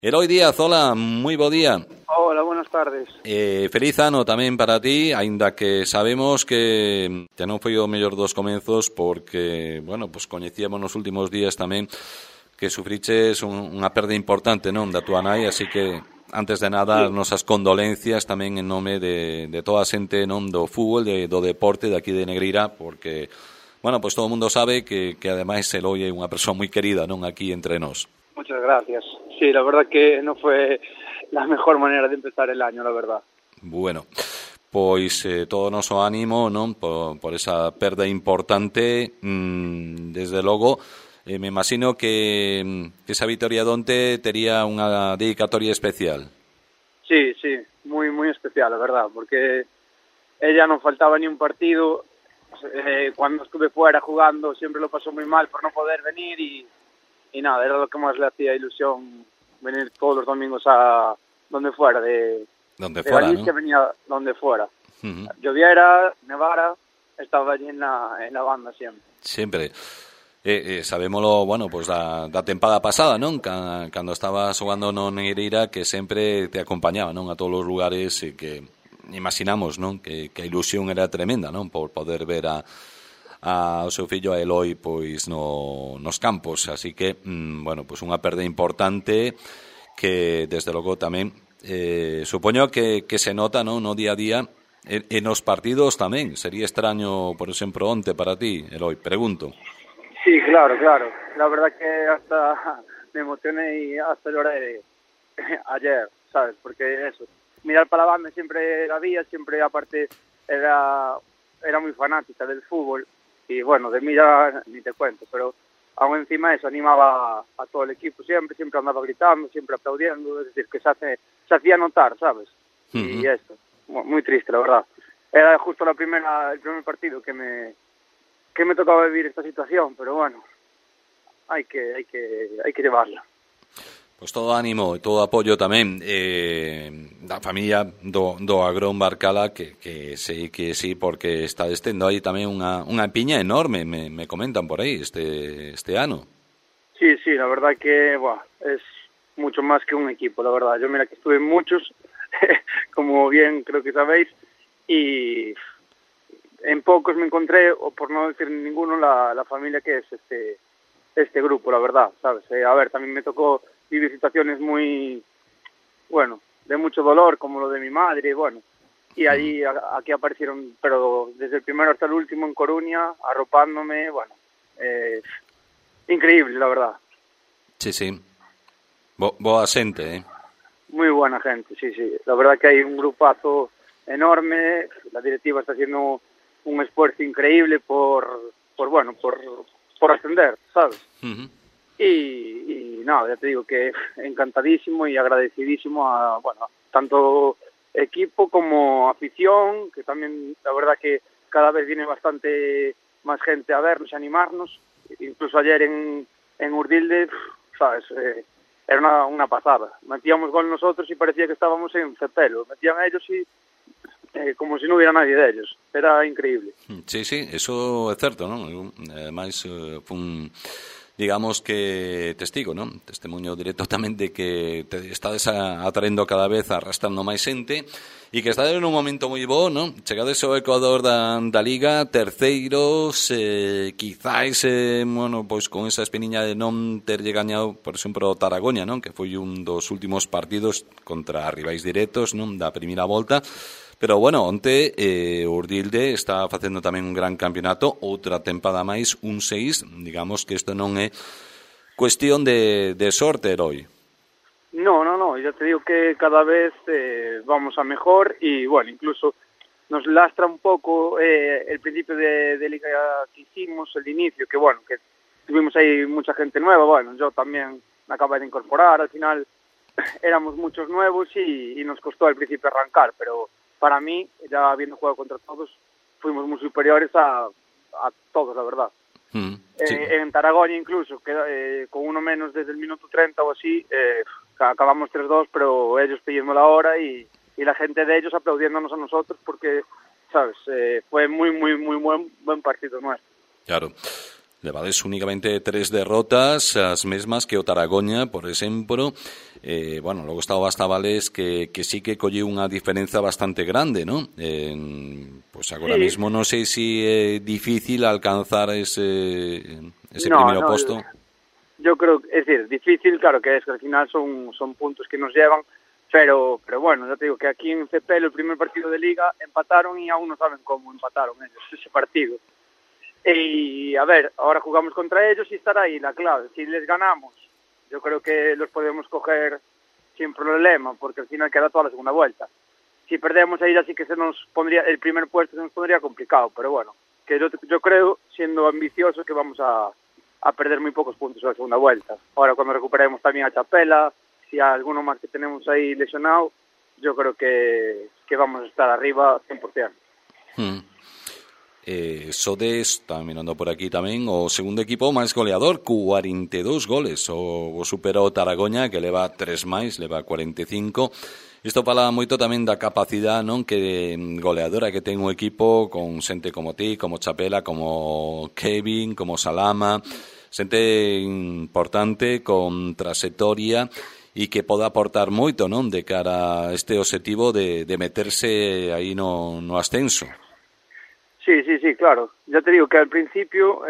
Eloi Díaz, hola, moi bo día. Hola, buenas tardes. Feliz ano tamén para ti, aínda que sabemos que non foi o mellor dos comenzos porque, bueno, pues coñecíamos nos últimos días tamén que sufriches unha perda importante, non, da túa nai, así que antes de nada, Sí. nosas condolencias tamén en nome de toda a xente, non, do fútbol, do deporte de aquí de Negreira, porque, bueno, pues todo o mundo sabe que ademais Eloi é unha persoa moi querida, non, aquí entre nós. Muchas gracias. Sí, la verdad que no fue la mejor manera de empezar el año, la verdad. Bueno, pois todo o noso ánimo, non, por esa perda importante, desde logo, me imagino que esa vitoria donte tería unha dedicatoria especial. Sí, sí, muy, muy especial, la verdad, porque ella no faltaba ni un partido. Cuando estuve fuera jugando siempre lo pasó muy mal por no poder venir y nada, era lo que más le hacía ilusión, venir todos los domingos a donde fuera, de Galicia, ¿no? Venía donde fuera. Uh-huh. Lloviera, nevara, estaba allí en la banda siempre. Siempre. Sabémolo, bueno, pues da tempada pasada, non? Cando estabas xogando no Negreira, que sempre te acompañaba, non? A todos os lugares e que imaginamos, non? Que a ilusión era tremenda, non? Por poder ver ao seu fillo, a Eloi, pois nos campos, así que, bueno, pois unha perda importante que, desde logo, tamén supoño que se nota, non, no día a día e nos partidos tamén. Sería extraño, por exemplo, onte para ti, Eloi, pregunto. Sí, claro. La verdad que hasta me emocioné y hasta lloré ayer, ¿sabes? Porque eso, mirar para la banda siempre la había, siempre aparte era muy fanática del fútbol. Y bueno, de mí ya ni te cuento, pero aún encima eso animaba a todo el equipo siempre andaba gritando, siempre aplaudiendo, es decir, que se hacía notar, ¿sabes? Uh-huh. Y esto, muy triste, la verdad. Era justo el primer partido que me tocaba vivir esta situación, pero bueno, hay que llevarla. Pois todo ánimo e todo apoio tamén da familia do Agrón Barcala, que sei que sí, porque está estendo aí tamén unha piña enorme, me comentan por aí este ano. Sí, la verdad que es mucho más que un equipo, la verdad. Yo mira que estuve en muchos, como bien creo que sabéis, y en pocos me encontré, o por no decir ninguno, la familia que es este grupo, la verdad, ¿sabes? A ver, también me tocó vivir situaciones muy, bueno, de mucho dolor, como lo de mi madre, bueno, y allí aquí aparecieron, pero desde el primero hasta el último en Coruña, arropándome, bueno, increíble, la verdad. Sí. Boa xente, eh? Muy buena gente, sí. La verdad que hay un grupazo enorme, la directiva está haciendo un esfuerzo increíble por ascender, ¿sabes? Uh-huh. Y nada, ya te digo que encantadísimo y agradecidísimo a, bueno, tanto equipo como afición, que también la verdad que cada vez viene bastante más gente a vernos y animarnos. Incluso ayer en Urdilde, ¿sabes? Era una pasada. Metíamos gol nosotros y parecía que estábamos en Cepelo. Metían a ellos y como si no hubiera nadie de ellos. Era increíble. Sí, eso é certo, non? Ademais, digamos que testigo, non? Testemunho directo tamén de que te estades atraendo cada vez arrastrando máis xente e que estades nun momento moi bo, non? Chegades ao Ecuador da Liga, terceiros, quizáis, bueno, pois con esa espiniña de non terlle gañado, por exemplo, o Taragoña, non? Que foi un dos últimos partidos contra rivais directos, non? Da primeira volta. Pero, bueno, onte Urdilde está facendo tamén un gran campeonato, outra tempada máis, un 6, digamos que isto non é cuestión de sorte, Eloi. No, ya te digo que cada vez vamos a mejor y, bueno, incluso nos lastra un poco el principio de liga que hicimos, el inicio, que, bueno, que tuvimos ahí mucha gente nueva, bueno, yo también me acabé de incorporar, al final éramos muchos nuevos y nos costó al principio arrancar, pero para mí, ya habiendo jugado contra todos, fuimos muy superiores a todos, la verdad. Sí. En Taragoña incluso, que con uno menos desde el minuto 30 o así, acabamos 3-2, pero ellos pidiendo la hora y la gente de ellos aplaudiéndonos a nosotros porque, ¿sabes? Fue muy buen partido nuestro. Claro. levades únicamente 3 derrotas, as mesmas que o Taragoña, por exemplo. Bueno, logo está o Bastavales que sí que colleu unha diferenza bastante grande, ¿no? Pues agora mesmo non sei se é difícil alcanzar ese primeiro posto. Yo creo, es decir, difícil, claro que es que al final son puntos que nos llevan, pero bueno, ya te digo que aquí en CPL el primer partido de Liga empataron y aún no saben cómo empataron ellos ese partido. Y a ver, ahora jugamos contra ellos y estará ahí la clave. Si les ganamos, yo creo que los podemos coger sin problema, porque al final queda toda la segunda vuelta. Si perdemos ahí ya sí que se nos pondría, el primer puesto se nos pondría complicado, pero bueno, que yo creo, siendo ambicioso, que vamos a perder muy pocos puntos en la segunda vuelta. Ahora cuando recuperemos también a Chapela, si hay alguno más que tenemos ahí lesionado, yo creo que vamos a estar arriba 100%. Sodes, está mirando por aquí tamén, o segundo equipo máis goleador, 42 goles, o superou Taragoña, que leva 3 máis, leva 45. Isto fala moito tamén da capacidade, non, que goleadora que ten un equipo con xente como ti, como Chapela, como Kevin, como Salama, xente importante con trayectoria e que poda aportar moito, non, de cara a este objetivo de meterse aí no ascenso. Sí, claro. Ya te digo que al principio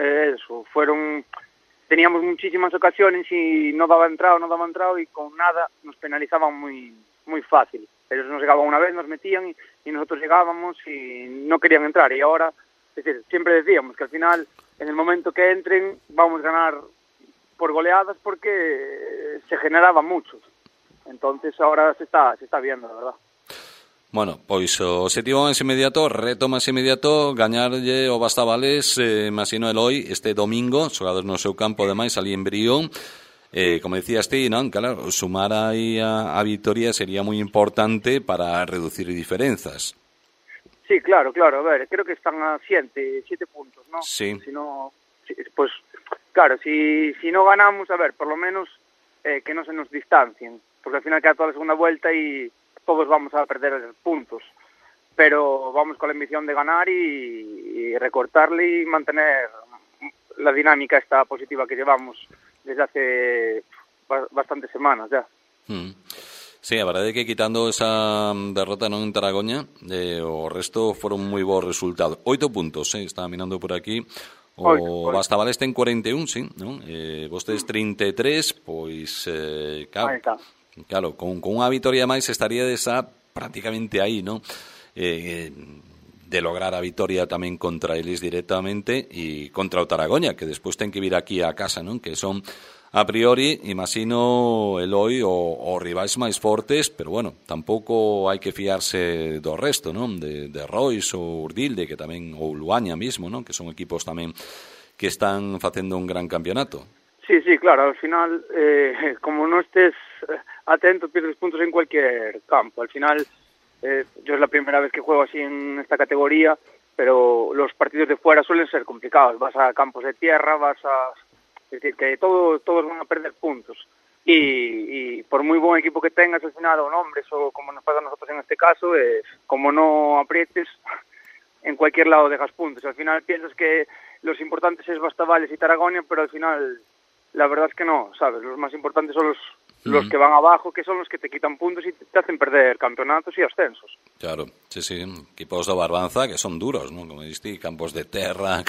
teníamos muchísimas ocasiones y no daba entrado y con nada nos penalizaban muy fácil. Ellos nos llegaban una vez, nos metían y nosotros llegábamos y no querían entrar. Y ahora, es decir, siempre decíamos que al final, en el momento que entren, vamos a ganar por goleadas porque se generaba mucho. Entonces ahora se está viendo, la verdad. Bueno, pois o objetivo máis inmediato, reto máis inmediato, gañarlle o Bastavales, Masino Eloi, este domingo, xogados no seu campo, ademais, ali en Brión. Como decías ti, non? Claro, sumar aí a vitoria sería moi importante para reducir diferenzas. Sí, claro, a ver, creo que están a 7 puntos, ¿no? Sí. Si no, pues, claro, si no ganamos, a ver, por lo menos que no se nos distancien, porque al final queda toda la segunda vuelta y todos vamos a perder puntos, pero vamos con la ambición de ganar y recortarle y mantener la dinámica esta positiva que llevamos desde hace bastantes semanas ya. Sí, a verdade é que quitando esa derrota non en Taragoña, o resto foron moi bons resultados. 8 puntos, estaba mirando por aquí. O Bastavales ten 41, sí, non? Vostedes 33, pois claro, con unha vitoria máis estaría prácticamente aí, non? De lograr a vitoria tamén contra eles directamente e contra o Taragoña, que despois ten que vir aquí a casa, non? Que son a priori, imagino, Eloi, os rivais máis fortes, pero bueno, tampouco hai que fiarse do resto, non? De Rois ou Urdilde, que tamén, ou Luaña mismo, non? Que son equipos tamén que están facendo un gran campeonato. Sí, claro, al final, como no estés atento, pierdes puntos en cualquier campo. Al final, yo es la primera vez que juego así en esta categoría, pero los partidos de fuera suelen ser complicados. Vas a campos de tierra, es decir, que todos van a perder puntos. Y por muy buen equipo que tengas, al final, o nombres, o como nos pasa a nosotros en este caso, como no aprietes, en cualquier lado dejas puntos. Al final piensas que los importantes es Bastavales y Taragoña, pero al final la verdad es que no, ¿sabes? Los más importantes son los que van abajo, que son los que te quitan puntos y te hacen perder campeonatos y ascensos. Claro, sí, equipos de Barbanza que son duros, ¿no? Como dijiste, campos de terra,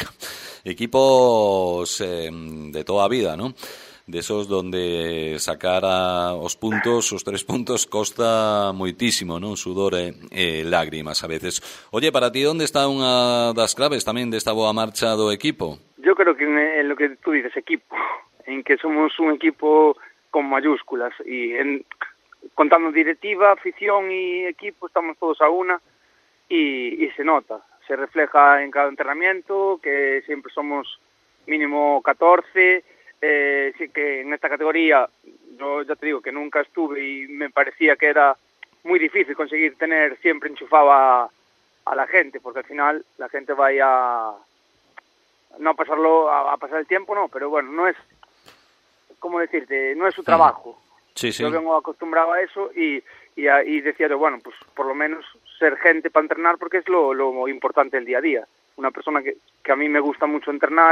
equipos de toda a vida, ¿no? De esos donde sacar os puntos, os 3 puntos, costa moitísimo, ¿no? Sudor e lágrimas a veces. Oye, para ti, onde está unha das claves tamén desta boa marcha do equipo? Yo creo que en lo que tú dices, equipo, en que somos un equipo con mayúsculas y contando directiva, afición y equipo estamos todos a una y se nota, se refleja en cada entrenamiento que siempre somos mínimo 14, sí que en esta categoría yo ya te digo que nunca estuve y me parecía que era muy difícil conseguir tener siempre enchufado a la gente, porque al final la gente vaya no a pasarlo a pasar el tiempo, no, pero bueno, no es, ¿cómo decirte? No es su trabajo. Sí. Yo vengo acostumbrado a eso y decía yo, bueno, pues por lo menos ser gente para entrenar porque es lo importante del día a día. Una persona que a mí me gusta mucho entrenar,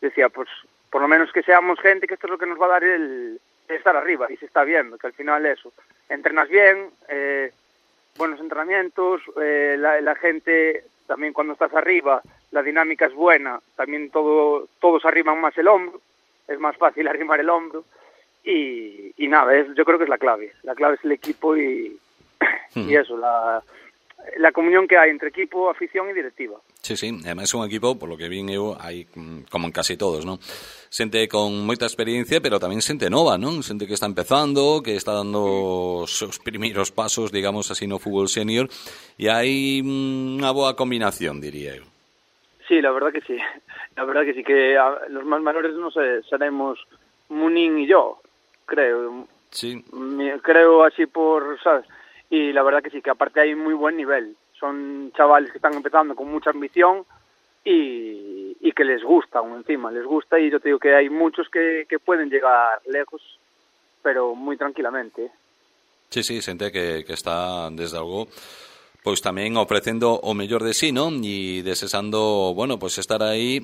decía, pues por lo menos que seamos gente, que esto es lo que nos va a dar el estar arriba, y se está viendo, que al final eso, entrenas bien, buenos entrenamientos, la gente, también cuando estás arriba, la dinámica es buena, también todos arriman más el hombro, es más fácil arrimar el hombro, y nada, yo creo que es la clave es el equipo y eso, la comunión que hay entre equipo, afición e directiva. Sí, además é un equipo, por lo que vin eu, hai como en casi todos, non? Xente con moita experiencia, pero tamén xente nova, non? Xente que está empezando, que está dando os seus primeiros pasos, digamos así, no fútbol senior, e hai unha boa combinación, diría eu. Sí, la verdad que sí, que los más menores no sé, seremos Munín y yo, creo. Sí. Creo así ¿sabes? Y la verdad que sí, que aparte hay muy buen nivel. Son chavales que están empezando con mucha ambición y que les gusta aún encima, les gusta, y yo te digo que hay muchos que pueden llegar lejos, pero muy tranquilamente. Sí, xente que está, desde algo, pois tamén ofrecendo o mellor de sí, non? E desexando, bueno, pois estar aí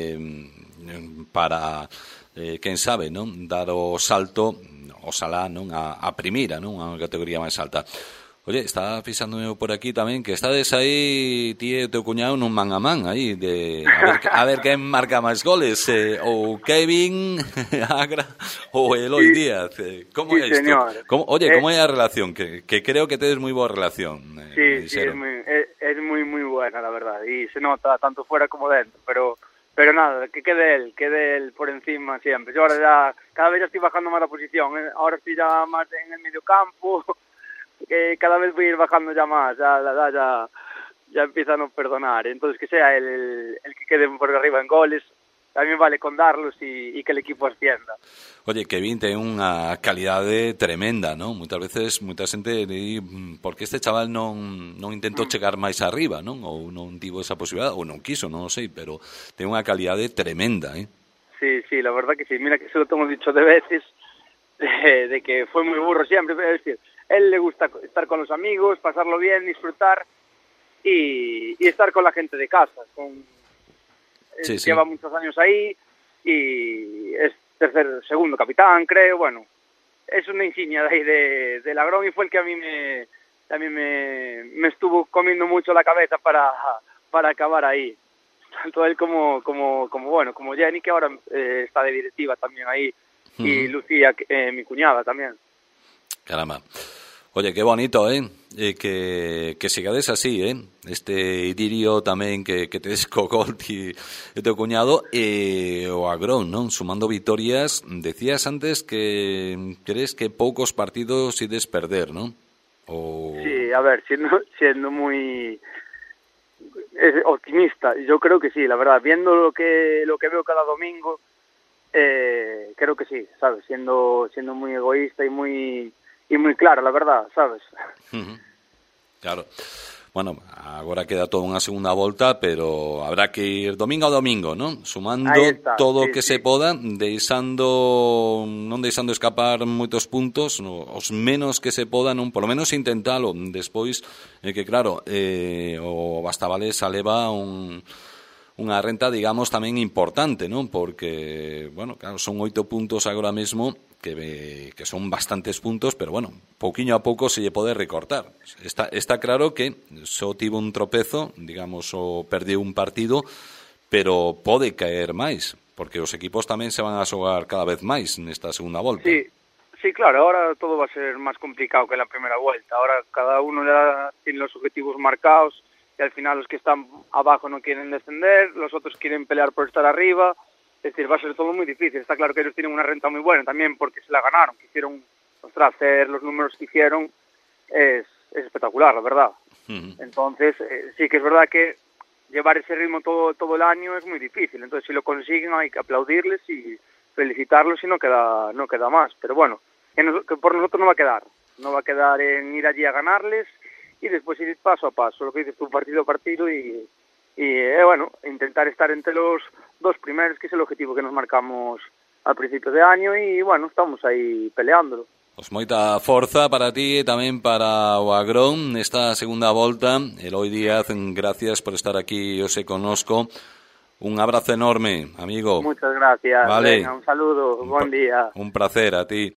para, quen sabe, non? Dar o salto, oxalá, non? A primeira, non? A categoría máis alta. Oye, estaba fisándome por aquí tamén que estades aí, ti e o teu cuñado, nun man a man aí, a ver quen marca máis goles, ou Kevin Agra ou Eloi Díaz. Como é isto? Como é a relación? Que creo que tedes moi boa relación. Sí, es muy buena, la verdad, y se nota tanto fuera como dentro, pero nada, que quede él por encima siempre. Yo ahora ya, cada vez ya estoy bajando más la posición, ahora estoy ya más en el medio campo, que cada vez voy a ir bajando ya más, ya empieza a no perdonar, entonces que sea el que quede por arriba en goles, a mí me vale con darlos y que el equipo ascienda. Oye, Kevin ten unha calidade tremenda, non? Moitas veces, moita xente di, por que este chaval non intentou chegar máis arriba, non? Ou non tivo esa posibilidade, ou non quiso, non o sei, pero ten unha calidade tremenda, ¿eh? Sí, la verdad que sí, mira que se lo tengo dicho de veces, de que fue muy burro siempre, es decir, él le gusta estar con los amigos, pasarlo bien, disfrutar y estar con la gente de casa. Lleva muchos años ahí y es segundo capitán, creo. Bueno, es una insignia de ahí de Lagrón y fue el que a mí me estuvo comiendo mucho la cabeza para acabar ahí. Tanto él como Jenny, que ahora está de directiva también ahí, y Lucía, mi cuñada también. Caramba. Oye, qué bonito, que sigades así, este idilio tamén que tedes co gol e teu cuñado, o Agrón, non? Sumando vitorias, decías antes que crees que poucos partidos ides perder, non? Sí, a ver, siendo muy optimista, yo creo que sí, la verdad, viendo lo que veo cada domingo, creo que sí, ¿sabes? Siendo muy egoísta y muy claro, la verdad, ¿sabes? Claro. Bueno, agora queda toda unha segunda volta, pero habrá que ir domingo a domingo, non? Sumando todo o que se poda, non deixando escapar moitos puntos, os menos que se poda, non, por lo menos intentalo. Despois, que claro, o Bastavales aleva unha renta, digamos, tamén importante, non? Porque, bueno, claro, son 8 puntos agora mesmo, que son bastantes puntos, pero bueno, pouquiño a pouco se lle pode recortar. Está claro que só tivo un tropezo, digamos, o perdeu un partido, pero pode caer máis, porque os equipos tamén se van a xogar cada vez máis nesta segunda volta. Sí, claro, ahora todo va a ser más complicado que en la primera vuelta. Ahora cada uno ya tiene los objetivos marcados y al final los que están abajo no quieren descender, los otros quieren pelear por estar arriba. Es decir, va a ser todo muy difícil. Está claro que ellos tienen una renta muy buena también porque se la ganaron. Quisieron, hacer los números que hicieron es espectacular, la verdad. Entonces, sí que es verdad que llevar ese ritmo todo el año es muy difícil. Entonces, si lo consiguen hay que aplaudirles y felicitarlos y no queda más. Pero bueno, que por nosotros no va a quedar. No va a quedar en ir allí a ganarles y después ir paso a paso, lo que dices tú, partido a partido y bueno, intentar estar entre los 2 primeros, que es el objetivo que nos marcamos al principio de año y bueno, estamos aí peleándolo. Pois moita forza para ti e tamén para o Agrón nesta segunda volta. Eloi Díaz, gracias por estar aquí hoxe connosco. Un abrazo enorme, amigo. Muchas gracias. Vale. Venga, un saludo. Buen día. Un placer a ti.